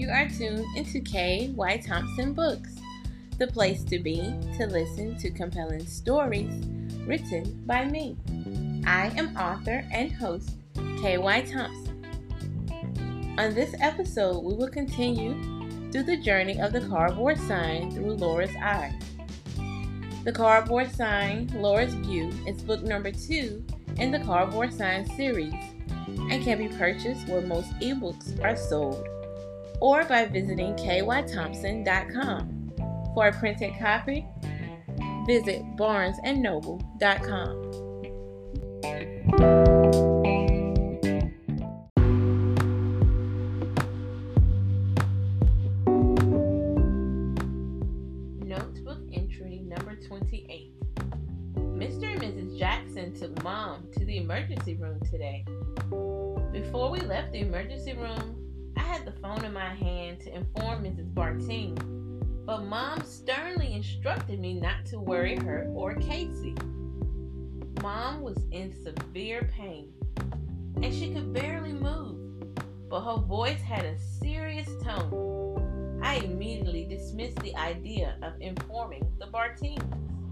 are tuned into K.Y. Thompson Books, the place to be to listen to compelling stories written by me. I am author and host K.Y. Thompson. On this episode, we will continue through the journey of the cardboard sign through Laura's eyes. The Cardboard Sign, Laura's View is book number 2 in the Cardboard Sign series and can be purchased where most ebooks are sold or by visiting kythompson.com. For a printed copy, visit barnesandnoble.com. Notebook entry number 28. Mr. and Mrs. Jackson took Mom to the emergency room today. Before we left the emergency room, I had the phone in my hand to inform Mrs. Bartine, but Mom sternly instructed me not to worry her or Casey. Mom was in severe pain, and she could barely move, but her voice had a serious tone. I immediately dismissed the idea of informing the Bartines.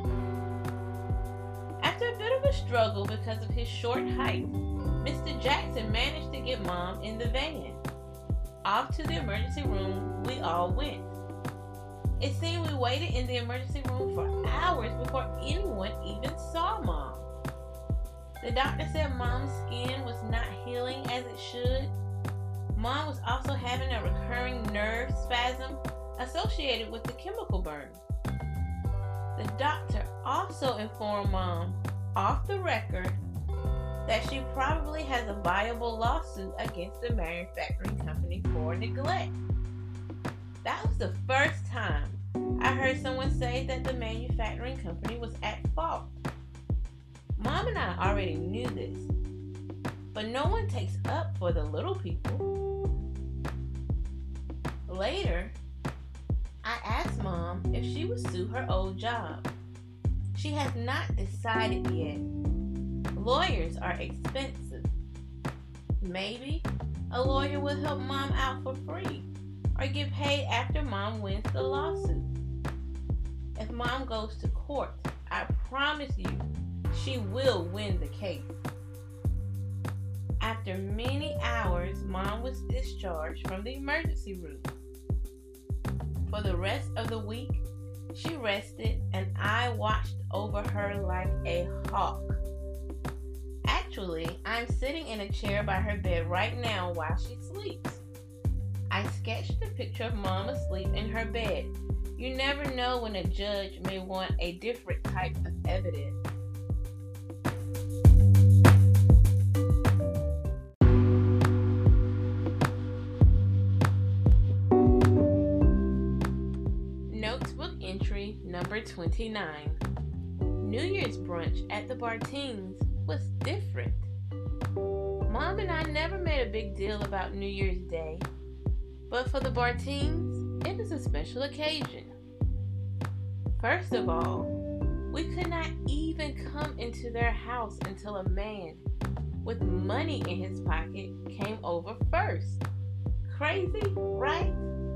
After a bit of a struggle because of his short height, Mr. Jackson managed to get Mom in the van. Off to the emergency room we all went. It seemed we waited in the emergency room for hours before anyone even saw Mom. The doctor said Mom's skin was not healing as it should. Mom was also having a recurring nerve spasm associated with the chemical burn. The doctor also informed Mom, off the record, that she probably has a viable lawsuit against the manufacturing company for neglect. That was the first time I heard someone say that the manufacturing company was at fault. Mom and I already knew this, but no one takes up for the little people. Later, I asked Mom if she would sue her old job. She has not decided yet. Lawyers are expensive. Maybe a lawyer will help Mom out for free or get paid after Mom wins the lawsuit. If Mom goes to court, I promise you she will win the case. After many hours, Mom was discharged from the emergency room. For the rest of the week, she rested and I watched over her like a hawk. Actually, I'm sitting in a chair by her bed right now while she sleeps. I sketched a picture of Mom asleep in her bed. You never know when a judge may want a different type of evidence. Notebook entry number 29. New Year's brunch at the Bartines was different. Mom and I never made a big deal about New Year's Day, but for the Bartines, it was a special occasion. First of all, we could not even come into their house until a man with money in his pocket came over first. Crazy, right?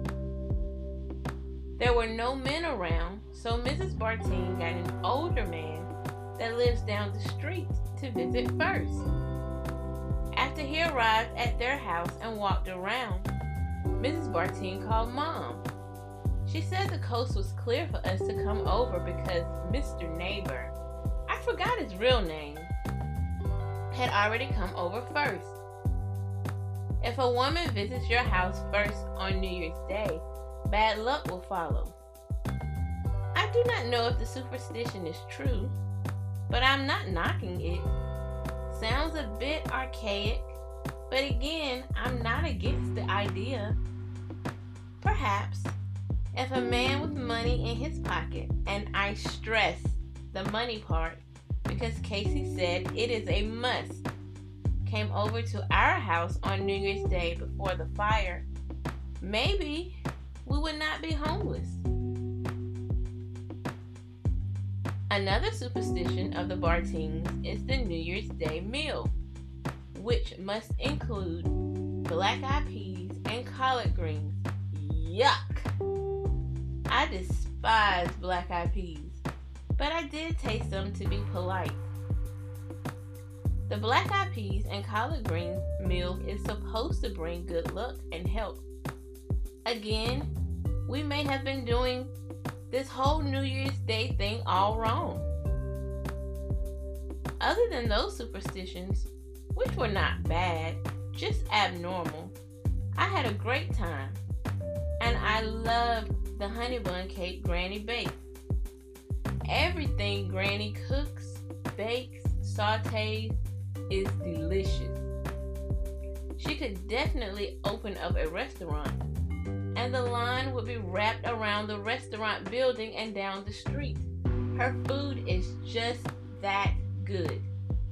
There were no men around, so Mrs. Bartine got an older man that lives down the street to visit first. After he arrived at their house and walked around, Mrs. Bartine called Mom. She said the coast was clear for us to come over because Mr. Neighbor, I forgot his real name, had already come over first. If a woman visits your house first on New Year's Day, bad luck will follow. I do not know if the superstition is true, but I'm not knocking it. Sounds a bit archaic, but again, I'm not against the idea. Perhaps, if a man with money in his pocket, and I stress the money part because Casey said it is a must, came over to our house on New Year's Day before the fire, maybe we would not be homeless. Another superstition of the Bartines is the New Year's Day meal, which must include black-eyed peas and collard greens, Yuck! I despise black-eyed peas, but I did taste them to be polite. The black-eyed peas and collard green meal is supposed to bring good luck and health. Again, we may have been doing this whole New Year's Day thing all wrong. Other than those superstitions, which were not bad, just abnormal, I had a great time, and I loved the honey bun cake Granny baked. Everything Granny cooks, bakes, sautés is delicious. She could definitely open up a restaurant, and the line would be wrapped around the restaurant building and down the street. Her food is just that good.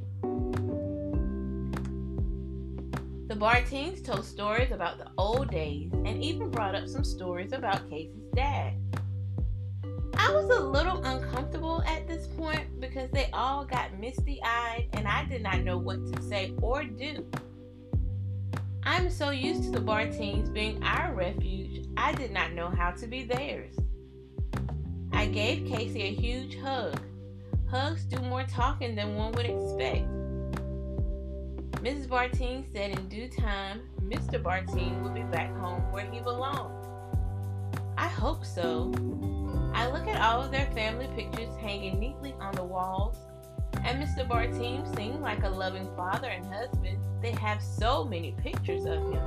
The Barteens told stories about the old days and even brought up some stories about Casey's dad. I was a little uncomfortable at this point because they all got misty-eyed and I did not know what to say or do. I'm so used to the Barteens being our refuge, I did not know how to be theirs. I gave Casey a huge hug. Hugs do more talking than one would expect. Mrs. Barteen said in due time, Mr. Barteen would be back home where he belonged. I hope so. I look at all of their family pictures hanging neatly on the walls, and Mr. Barteen seemed like a loving father and husband. They have so many pictures of him.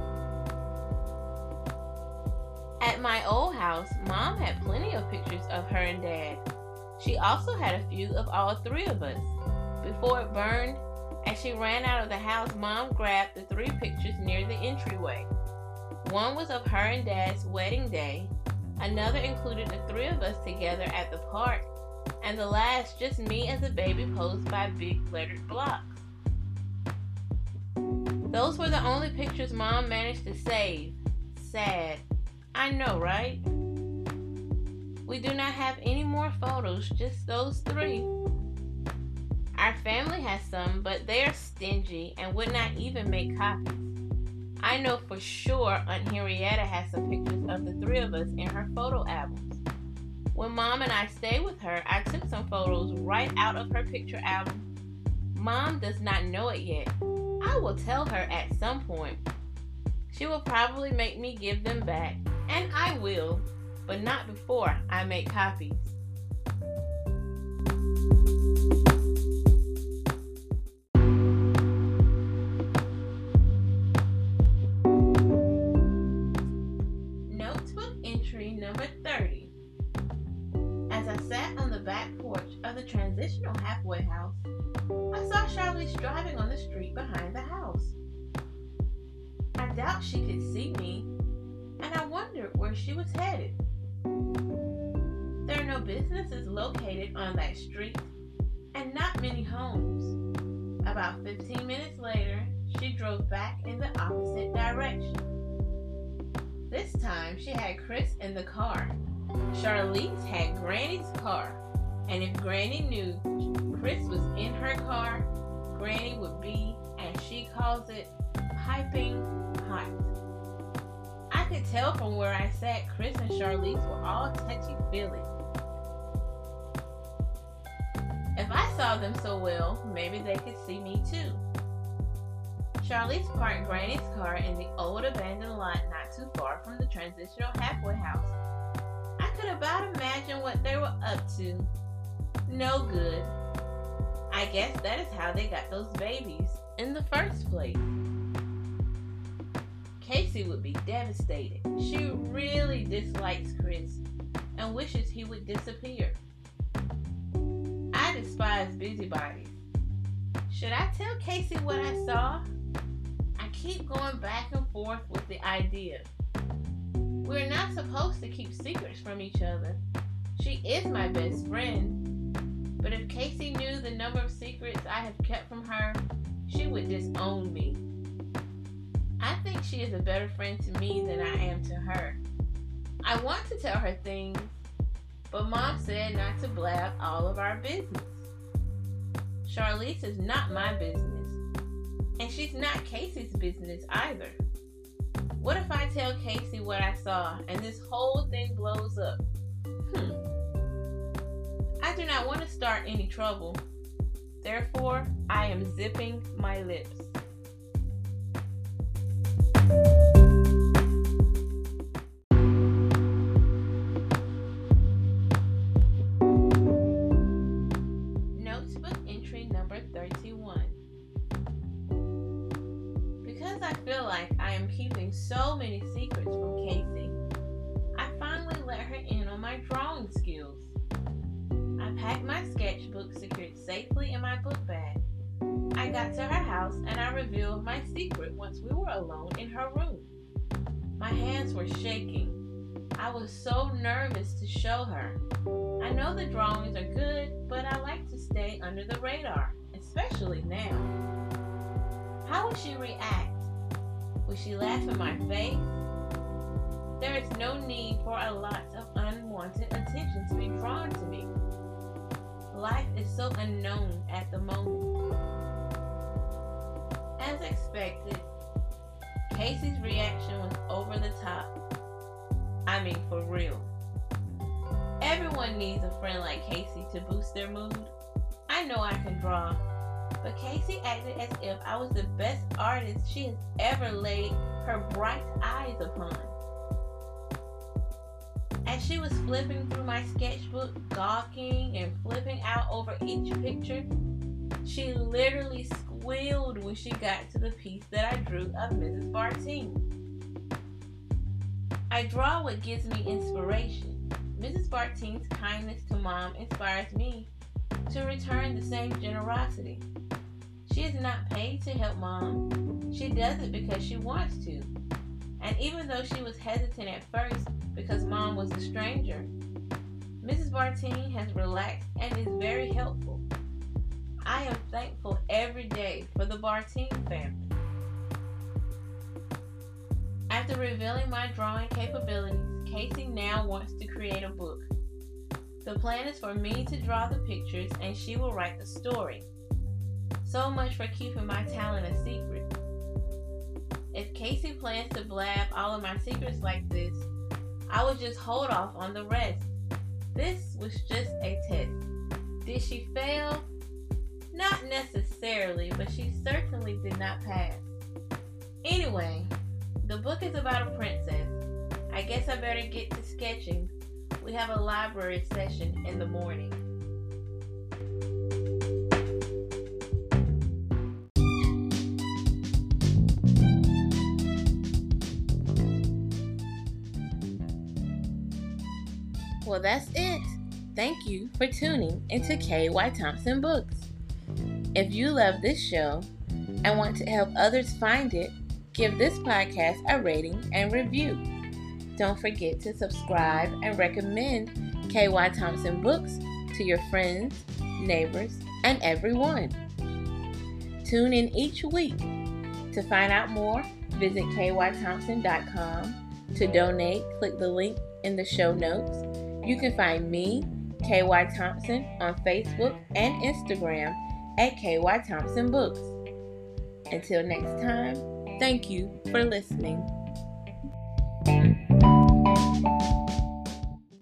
At my old house, Mom had plenty of pictures of her and Dad. She also had a few of all three of us. Before it burned, as she ran out of the house, Mom grabbed the three pictures near the entryway. One was of her and Dad's wedding day, another included the three of us together at the park, and the last just me as a baby posed by big lettered blocks. Those were the only pictures Mom managed to save. Sad. I know, right? We do not have any more photos, just those three. Our family has some, but they are stingy and would not even make copies. I know for sure Aunt Henrietta has some pictures of the three of us in her photo albums. When Mom and I stayed with her, I took some photos right out of her picture album. Mom does not know it yet. I will tell her at some point. She will probably make me give them back, and I will, but not before I make copies. Notebook entry number 30. As I sat on the back porch of the transitional halfway house, I saw Charlize driving on the street behind the house. I doubt she could see me, and I wondered where she was headed. There are no businesses located on that street, and not many homes. About 15 minutes later, she drove back in the opposite direction. This time, she had Chris in the car. Charlize had Granny's car, and if Granny knew Chris was in her car, Granny would be, as she calls it, piping hot. I could tell from where I sat, Chris and Charlize were all touchy-feely. If I saw them so well, maybe they could see me too. Charlize parked Granny's car in the old abandoned lot not too far from the transitional halfway house. I could about imagine what they were up to. No good. I guess that is how they got those babies in the first place. Casey would be devastated. She really dislikes Chris and wishes he would disappear. I despise busybodies. Should I tell Casey what I saw? I keep going back and forth with the idea. We're not supposed to keep secrets from each other. She is my best friend. But if Casey knew the number of secrets I have kept from her, she would disown me. I think she is a better friend to me than I am to her. I want to tell her things, but Mom said not to blab all of our business. Charlize is not my business, and she's not Casey's business either. What if I tell Casey what I saw and this whole thing blows up? I do not want to start any trouble. Therefore, I am zipping my lips. Notebook entry number 31. Because I feel like I am keeping so many secrets from Casey, I finally let her in on my drawing skills. I packed my sketchbook secured safely in my book bag. I got to her house and I revealed my secret once we were alone in her room. My hands were shaking. I was so nervous to show her. I know the drawings are good, but I like to stay under the radar, especially now. How would she react? Would she laugh in my face? There is no need for a lot of unwanted attention to be drawn to me. Life is so unknown at the moment. As expected, Casey's reaction was over the top. I mean, for real. Everyone needs a friend like Casey to boost their mood. I know I can draw, but Casey acted as if I was the best artist she has ever laid her bright eyes upon. As she was flipping through my sketchbook, gawking and flipping out over each picture, she literally squealed when she got to the piece that I drew of Mrs. Bartine. I draw what gives me inspiration. Mrs. Bartine's kindness to Mom inspires me to return the same generosity. She is not paid to help Mom. She does it because she wants to. And even though she was hesitant at first because Mom was a stranger, Mrs. Bartine has relaxed and is very helpful. I am thankful every day for the Bartine family. After revealing my drawing capabilities, Casey now wants to create a book. The plan is for me to draw the pictures and she will write the story. So much for keeping my talent a secret. If Casey plans to blab all of my secrets like this, I will just hold off on the rest. This was just a test. Did she fail? Not necessarily, but she certainly did not pass. Anyway, the book is about a princess. I guess I better get to sketching. We have a library session in the morning. Well, that's it. Thank you for tuning into KY Thompson Books. If you love this show and want to help others find it, give this podcast a rating and review. Don't forget to subscribe and recommend KY Thompson Books to your friends, neighbors, and everyone. Tune in each week. To find out more, visit kythompson.com. To donate, click the link in the show notes. You can find me, KY Thompson, on Facebook and Instagram at KY Thompson Books. Until next time, thank you for listening.